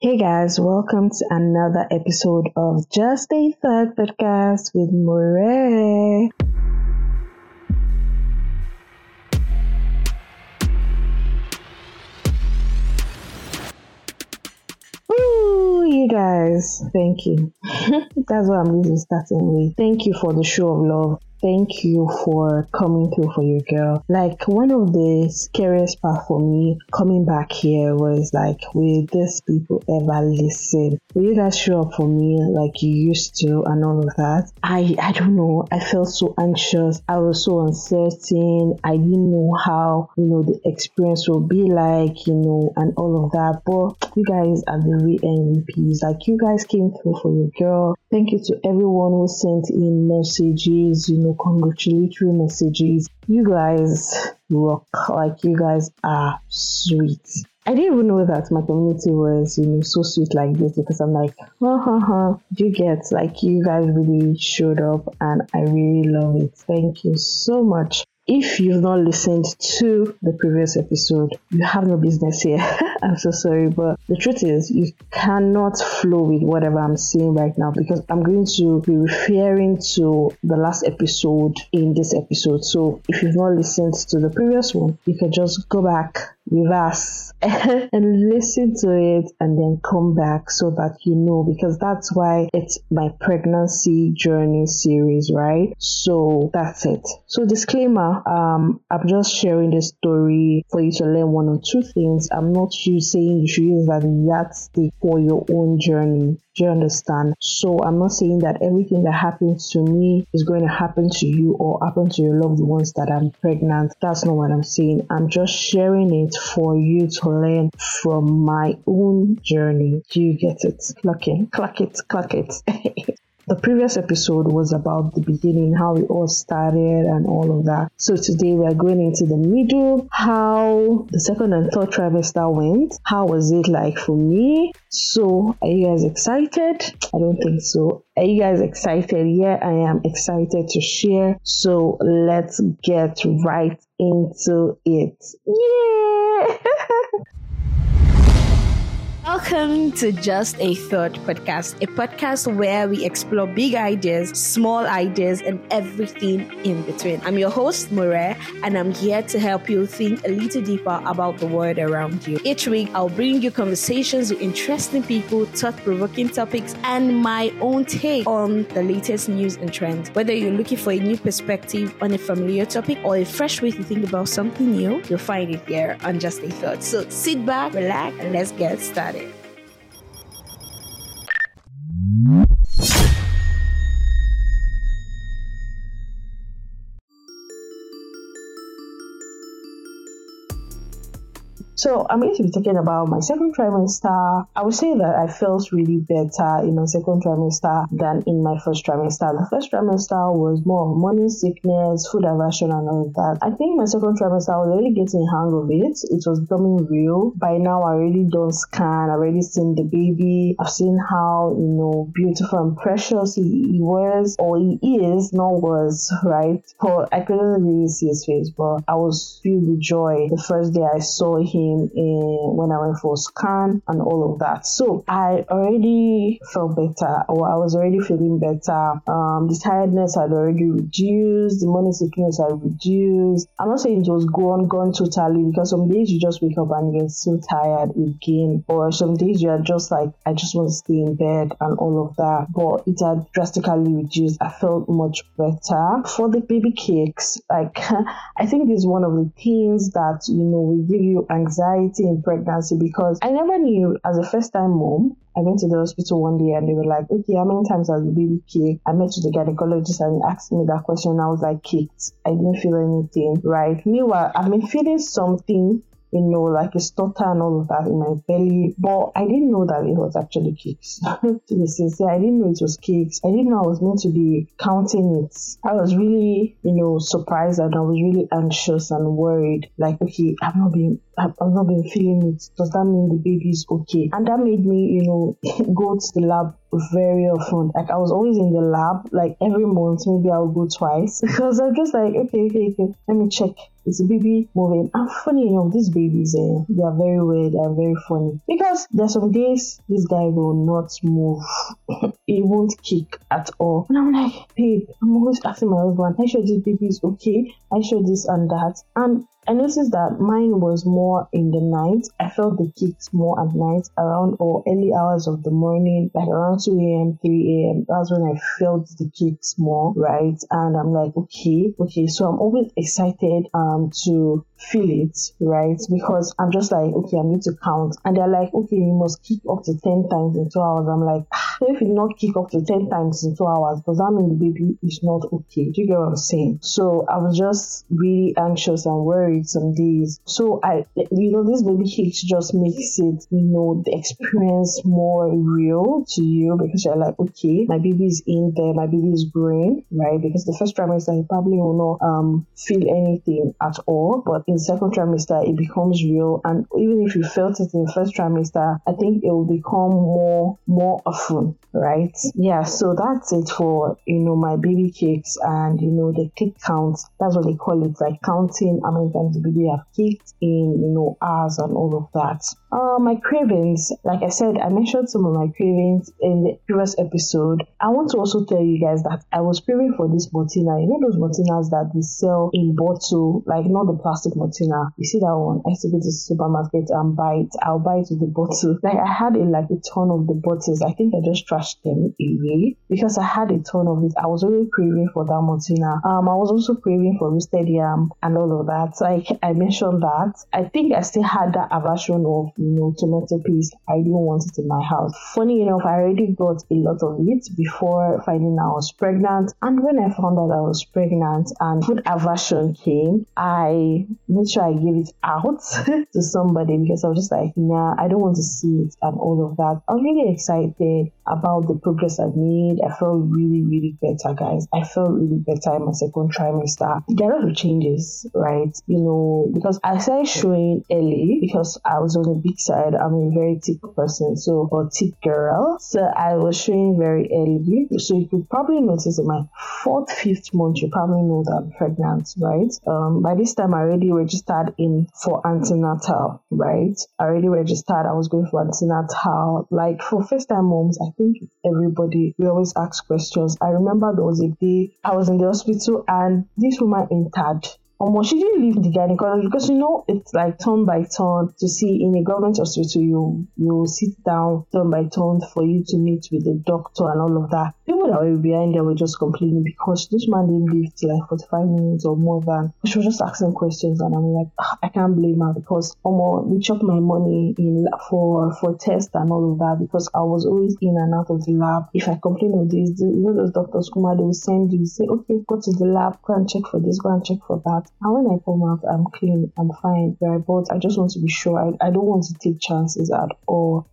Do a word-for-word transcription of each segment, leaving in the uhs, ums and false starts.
Hey guys, welcome to another episode of Just a Thought podcast with More. Ooh, you guys, thank you. That's what I'm using starting with. Thank you for the show of love. Thank you for coming through for your girl. Like, one of the scariest part for me coming back here was like, will these people ever listen? Will you guys show up for me like you used to and all of that? I, I don't know. I felt so anxious. I was so uncertain. I didn't know how, you know, the experience will be like, you know, and all of that. But you guys are the real M V Ps. Like, you guys came through for your girl. Thank you to everyone who sent in messages, you know, congratulatory messages. You guys rock. Like, you guys are sweet. I didn't even know that my community was, you know, so sweet like this, because I'm like, ha ha ha. Do you get, like, you guys really showed up and I really love it. Thank you so much. If you've not listened to the previous episode, you have no business here. I'm so sorry, but the truth is, you cannot flow with whatever I'm saying right now, because I'm going to be referring to the last episode in this episode. So if you've not listened to the previous one, you can just go back, reverse, and listen to it, and then come back so that you know, because that's why it's my pregnancy journey series, right? So that's it. So disclaimer, um, I'm just sharing this story for you to learn one or two things. I'm not you saying you should use that yardstick for your own journey. Do you understand? So I'm not saying that everything that happens to me is going to happen to you or happen to your loved ones that I'm pregnant. That's not what I'm saying. I'm just sharing it for you to learn from my own journey. Do you get it? Clock it, clock it, clock it. The previous episode was about the beginning, how it all started and all of that. So today we're going into the middle, how the second and third trimester went. How was it like for me? So are you guys excited? I don't think so. Are you guys excited? Yeah, I am excited to share. So let's get right into it. Yeah! Welcome to Just a Thought podcast, a podcast where we explore big ideas, small ideas, and everything in between. I'm your host, More, and I'm here to help you think a little deeper about the world around you. Each week, I'll bring you conversations with interesting people, thought-provoking topics, and my own take on the latest news and trends. Whether you're looking for a new perspective on a familiar topic or a fresh way to think about something new, you'll find it here on Just a Thought. So sit back, relax, and let's get started. So I'm going to be talking about my second trimester. I would say that I felt really better in my second trimester than in my first trimester. The first trimester was more of morning sickness, food aversion, and all of that. I think my second trimester, I was really getting a hang of it. It was becoming real. By now, I already done scan. I've already seen the baby. I've seen how, you know, beautiful and precious he, he was, or he is, not was, right? But I couldn't really see his face, but I was filled with joy the first day I saw him in, when I went for a scan and all of that. So I already felt better, or I was already feeling better. Um, the tiredness had already reduced, the morning sickness had reduced. I'm not saying it was gone, gone totally, because some days you just wake up and you're so tired again, or some days you are just like, I just want to stay in bed and all of that. But it had drastically reduced. I felt much better. For the baby cakes, like I think this is one of the things that, you know, will give you anxiety in pregnancy, because I never knew as a first time mom. I went to the hospital one day and they were like, okay, how many times has the baby caked? I met with the gynecologist and he asked me that question. I was like, caked. I didn't feel anything, right? Meanwhile, I've been feeling something, you know, like a stutter and all of that in my belly. But I didn't know that it was actually cakes. To be sincere, I didn't know it was cakes. I didn't know I was meant to be counting it. I was really, you know, surprised, and I was really anxious and worried. Like, okay, I've not been, I've not been feeling it. Does that mean the baby is okay? And that made me, you know, go to the lab very often. Like, I was always in the lab, like every month, maybe I'll go twice, because I'm just like, okay, okay, okay, let me check. It's a baby moving. And funny enough, these babies, eh, they are very weird and very funny. Because there's some days this guy will not move. He won't kick at all. And I'm like, babe, I'm always asking my husband, are you sure this baby is okay? Are you sure this and that? And I noticed that mine was more in the night. I felt the kicks more at night, around or early hours of the morning, like around two a.m., three a.m. That's when I felt the kicks more, right? And I'm like, okay, okay. So I'm always excited um to feel it, right? Because I'm just like, okay, I need to count. And they're like, okay, you must kick up to ten times in two hours. I'm like, ah, if you not kick up to ten times in two hours, does that mean the baby is not okay? Do you get what I'm saying? So I was just really anxious and worried some days. So I, you know, this baby kicks just makes it, you know, the experience more real to you, because you're like, okay, my baby is in there, my baby is growing, right? Because the first trimester, you probably will not um feel anything at all, but in second trimester, it becomes real. And even if you felt it in the first trimester, I think it will become more, more often, right? Yeah, so that's it for, you know, my baby kicks and, you know, the kick count. That's what they call it, like counting how many times the baby have kicked in, you know, hours and all of that. Uh, my cravings, like I said, I mentioned some of my cravings in the previous episode. I want to also tell you guys that I was craving for this Motina. You know those Motinas that they sell in bottle, like not the plastic Motina. You see that one? I used to go to the supermarket and buy it. I'll buy it with the bottle. Like I had a, like a ton of the bottles. I think I just trashed them away because I had a ton of it. I was really craving for that Motina. Um, I was also craving for roasted yam and all of that. Like I mentioned that. I think I still had that aversion of, you know, tomato paste. I didn't want it in my house. Funny enough, I already got a lot of it before finding out I was pregnant. And when I found out I was pregnant and food aversion came, I made sure I gave it out to somebody because I was just like, nah, I don't want to see it and all of that. I was really excited about the progress I made. I felt really, really better, guys. I felt really better in my second trimester. There are a lot of changes, right? You know, because I started showing early because I was on the big side. I'm a very thick person, so or thick girl. So I was showing very early. So you could probably notice in my fourth, fifth month, you probably know that I'm pregnant, right? Um, by this time I already registered in for antenatal, right? I already registered. I was going for antenatal. Like for first time moms, I think everybody, we always ask questions. I remember there was a day I was in the hospital and this woman entered. Almost she didn't leave the gynecologist because you know it's like turn by turn to see in a government hospital. You you sit down turn by turn for you to meet with the doctor and all of that. People that were behind there were just complaining because this man didn't leave till like forty-five minutes or more than. She was just asking questions and I'm like, ah, I can't blame her because almost we chopped my money in for for tests and all of that because I was always in and out of the lab. If I complain of this, you know those doctors come out, they will send you, say, okay, go to the lab, go and check for this, go and check for that. And when I come out, I'm clean, I'm fine, right? But I just want to be sure. I, I don't want to take chances at all.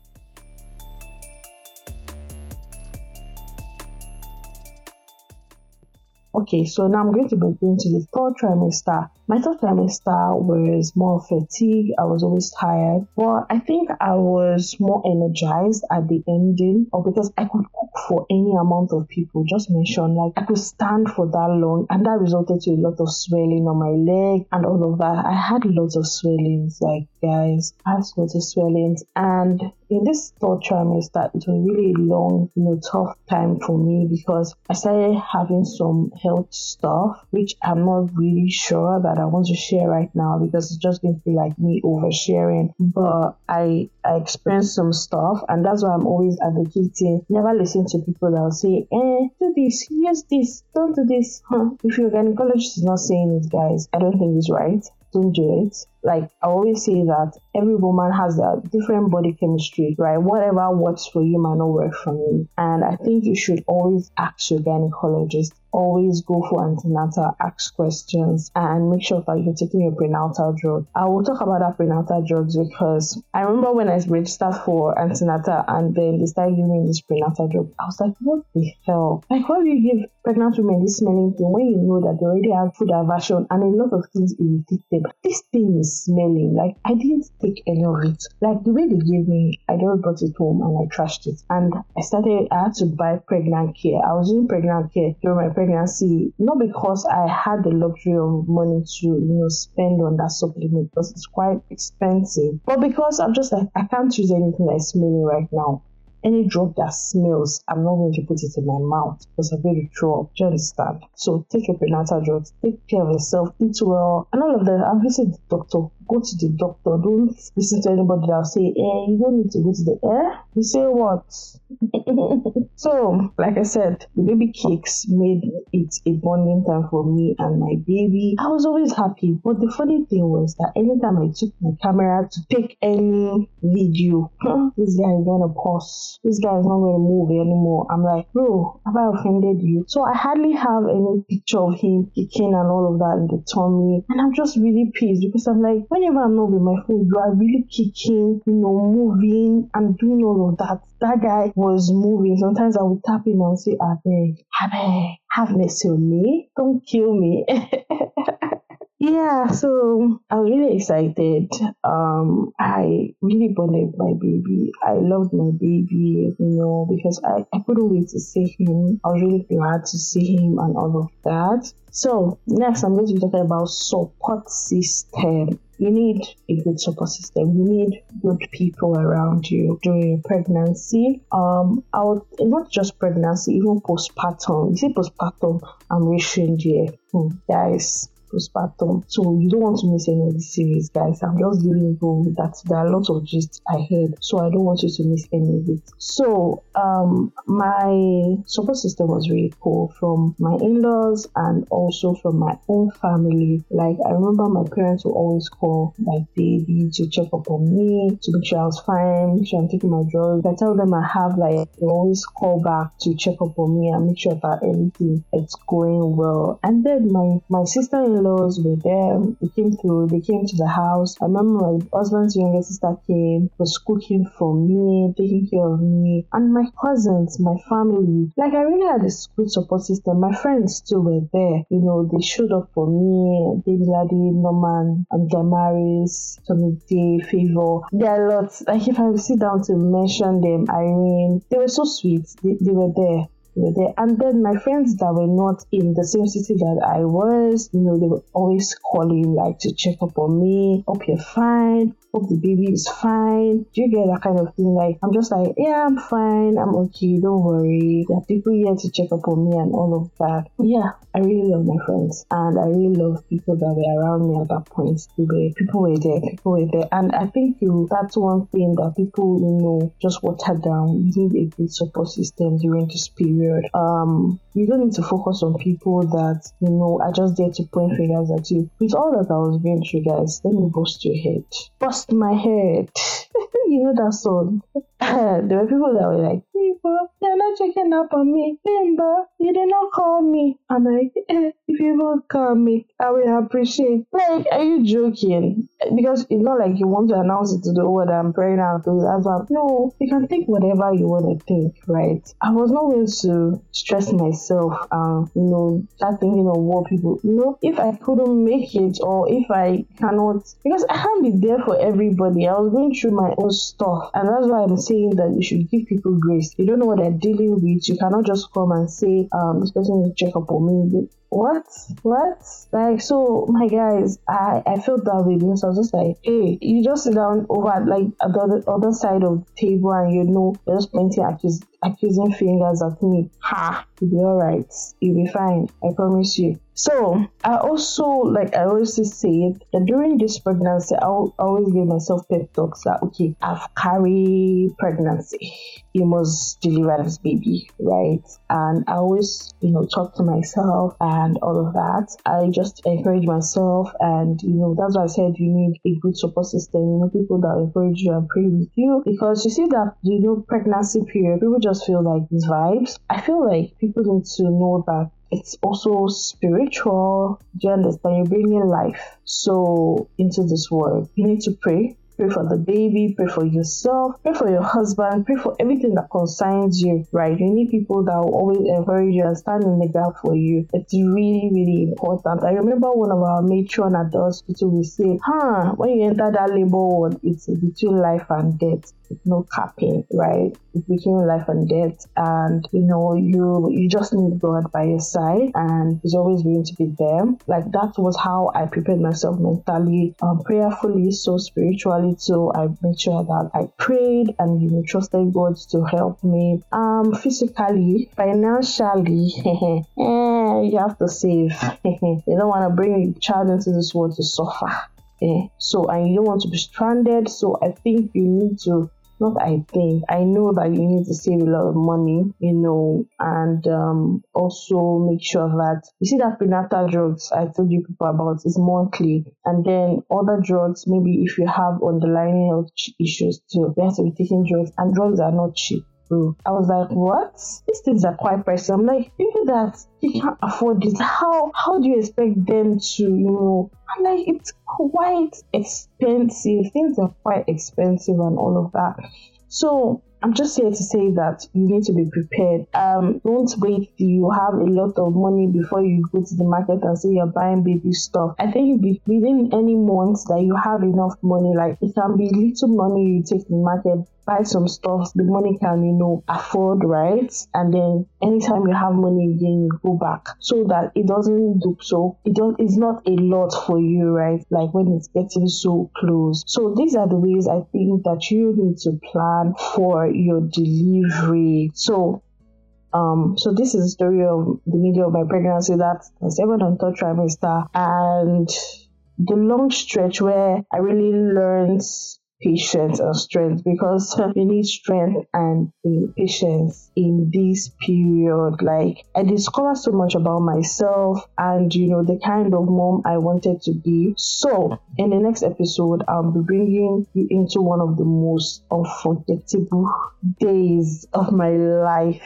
Okay, so now I'm going to be going to the third trimester. My third trimester was more fatigue. I was always tired. But I think I was more energized at the ending, or because I could cook for any amount of people. Just mention, like I could stand for that long, and that resulted to a lot of swelling on my leg and all of that. I had lots of swellings, like guys, I had lots of swellings. And in this third trimester, it was really a long, you know, tough time for me because I started having some health stuff, which I'm not really sure that I want to share right now because it's just going to be like me oversharing. But I, I experienced some stuff, and that's why I'm always advocating. Never listen to people that will say, eh, do this, use this, don't do this. Huh? If your gynecologist is not saying it, guys, I don't think it's right. Don't do it. Like I always say that every woman has a different body chemistry, right? Whatever works for you might not work for me. And I think you should always ask your gynecologist. Always go for antenatal, ask questions, and make sure that you're taking your prenatal drug. I will talk about that prenatal drugs because I remember when I registered for antenatal and then they started giving me this prenatal drug. I was like, what the hell? Like, why do you give pregnant women this smelling thing when you know that they already have food aversion and a lot of things irritate them? This thing is is smelling. Like, I didn't take any of it. Like, the way they gave me, I just brought it home and I trashed it. And I started, I had to buy pregnant care. I was using pregnant care during my pregnancy, not because I had the luxury of money to, you know, spend on that supplement, because it's quite expensive, but because I'm just like, I can't use anything that's smelling right now. Any drug that smells, I'm not going to put it in my mouth because I'm going to throw up. Do you understand? So take your prenatal drugs, take care of yourself, eat well, and all of that. And visit the doctor. Go to the doctor. Don't listen to anybody that will say, eh, you don't need to go to the eh? You say what? So, like I said, the baby cakes made it a bonding time for me and my baby. I was always happy, but the funny thing was that anytime I took my camera to take any video, this guy is gonna pause. This guy is not going to move anymore. I'm like, bro, have I offended you? So I hardly have any picture of him kicking and all of that in the tummy. And I'm just really pissed because I'm like, whenever I'm not with my phone, you are really kicking, you know, moving and doing all of that. That guy was moving. Sometimes I would tap him and say, Abeg, Abeg, have mercy on me. Don't kill me. Yeah, so I was really excited. Um, I really bonded with my baby. I loved my baby, you know, because I, I couldn't wait to see him. I was really glad to see him and all of that. So next, I'm going to be talking about support system. You need a good support system. You need good people around you during your pregnancy. Um, I would, not just pregnancy, even postpartum. You see postpartum, I'm reaching there. Hmm, guys. Postpartum. So you don't want to miss any of the series, guys. I'm just giving you that there are a lot of gist I heard, so I don't want you to miss any of it. So um my support system was really cool, from my in-laws and also from my own family. Like, I remember my parents would always call my baby to check up on me, to make sure I was fine, make sure I'm taking my drugs. I tell them I have, like, they always call back to check up on me and make sure that everything is going well. And then my my sister-in-law in-laws were there. They came through, they came to the house. I remember my husband's younger sister came, was cooking for me, taking care of me, and my cousins, my family. Like, I really had a good support system. My friends too were there. You know, they showed up for me. David Ladi, Norman, and Damaris, Tommy Day, Favor. There are lots. Like, if I sit down to mention them, Irene, they were so sweet. They, they were there. Were there. And then my friends that were not in the same city that I was, you know, they were always calling, like, to check up on me. Hope you're fine. Hope the baby is fine. Do you get that kind of thing? Like, I'm just like, yeah, I'm fine. I'm okay. Don't worry. There are people here to check up on me and all of that. Yeah, I really love my friends. And I really love people that were around me at that point. Were, people were there. People were there. And I think you, that's one thing that people, you know, just water down. You need a good support system during this period. Um, you don't need to focus on people that, you know, are just there to point fingers at you. With all that I was going through, guys, let me bust your head. Bust my head. You know that song? There were people that were like, people, they're not checking up on me. Remember, you did not call me. I'm like, eh, if you won't call me, I will appreciate. Like, are you joking? Because it's not like you want to announce it to the world that I'm pregnant. That's why, no, you can think whatever you want to think, right? I was not going to stress myself and, you know, start thinking of what people, you know, if I couldn't make it or if I cannot, because I can't be there for everybody. I was going through my own stuff, and that's why I'm saying that you should give people grace. You don't know what they're dealing with. You cannot just come and say, um, this person will check up on me. What? What? Like, so, my guys, I, I felt that way because I was just like, hey, you just sit down over, like, at the other, other side of the table and, you know, you're just pointing accus- accusing fingers at me. Ha! You'll be alright. You'll be fine. I promise you. So, I also, like I always say it, that during this pregnancy, I always give myself pep talks that, okay, I've carried pregnancy. You must deliver this baby, right? And I always, you know, talk to myself and all of that. I just encourage myself, and, you know, that's why I said you need a good support system, you know, people that encourage you and pray with you. Because you see that, you know, pregnancy period, people just feel like these vibes. I feel like people need to know that it's also spiritual. Do you understand? You're bringing life so into this world. You need to pray. pray for the baby, pray for yourself, pray for your husband, pray for everything that concerns you, right? You need people that will always encourage you and stand in the gap for you. It's really, really important. I remember one of our matron at the hospital will say, huh, when you enter that labor ward, it's between life and death. It's no capping, right? It's between life and death, and you know, you you just need God by your side, and He's always going to be there. Like that was how I prepared myself mentally, um, prayerfully, so spiritually too. I made sure that I prayed and you know trusted God to help me. Um, physically, financially, eh, you have to save. You don't want to bring your child into this world to suffer. Eh? So, and you don't want to be stranded. So, I think you need to. Not I think, I know that you need to save a lot of money, you know, and um, also make sure that, you see that prenatal drugs I told you people about is monthly, and then other drugs, maybe if you have underlying health issues too, you have to be taking drugs, and drugs are not cheap. Mm. I was like, what? These things are quite pricey. I'm like, people that you can't afford this, how how do you expect them to, you know? I'm like, it's quite expensive. Things are quite expensive and all of that. So I'm just here to say that you need to be prepared. Um, don't wait till you have a lot of money before you go to the market and say you're buying baby stuff. I think within any month that you have enough money, like it can be little money you take to the market, buy some stuff, the money can, you know, afford, right? And then anytime you have money again, you go back so that it doesn't look so, it does, it's not a lot for you, right? Like when it's getting so close. So these are the ways I think that you need to plan for your delivery. So um so this is the story of the middle of my pregnancy. That's the second and third trimester, and the long stretch where I really learned patience and strength, because you need strength and patience in this period. Like I discovered so much about myself and you know the kind of mom I wanted to be. So in the next episode, I'll be bringing you into one of the most unforgettable days of my life.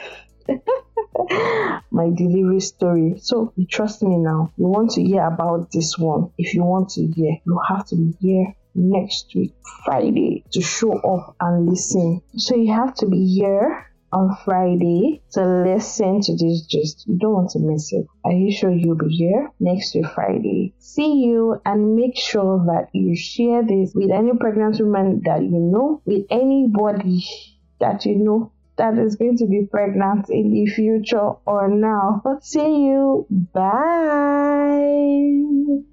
My delivery story. So you trust me now. You want to hear about this one. If you want to hear, you have to be here next week, Friday, to show up and listen. So you have to be here on Friday to listen to this gist. You don't want to miss it. Are you sure you'll be here next week, Friday? See you, and make sure that you share this with any pregnant woman that you know, with anybody that you know that is going to be pregnant in the future or now. See you. Bye.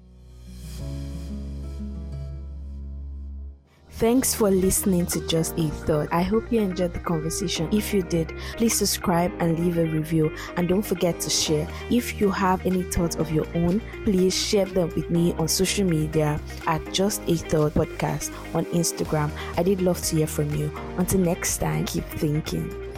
Thanks for listening to Just a Thought. I hope you enjoyed the conversation. If you did, please subscribe and leave a review. And don't forget to share. If you have any thoughts of your own, please share them with me on social media at Just a Thought Podcast on Instagram. I did love to hear from you. Until next time, keep thinking.